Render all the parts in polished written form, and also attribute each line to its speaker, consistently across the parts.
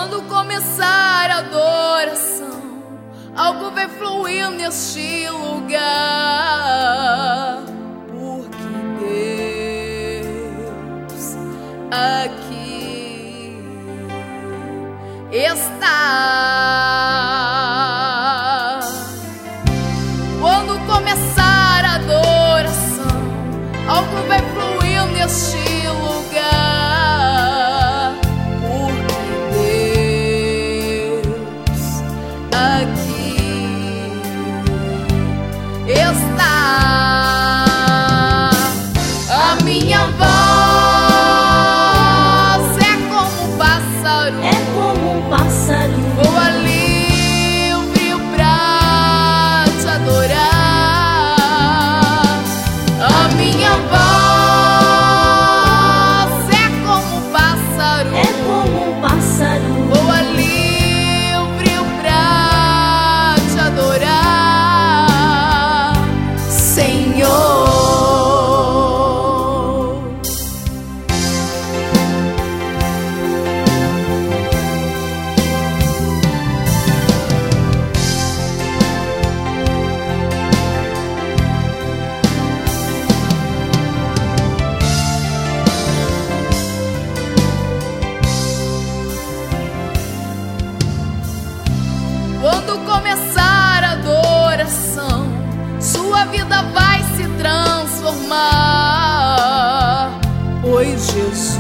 Speaker 1: Quando começar a adoração, algo vai fluir neste lugar, porque Deus aqui está. Quando começar a adoração, algo vai fluir neste lugar, porque Deus aqui está. A minha voz é como um pássaro, voa livre pra te adorar. A minha voz é como um pássaro, voa livre pra te adorar, Senhor. Quando começar a adoração, sua vida vai se transformar, pois Jesus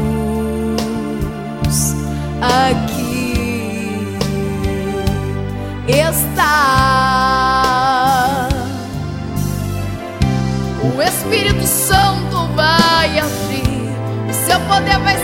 Speaker 1: aqui está. O Espírito Santo vai agir, o seu poder vai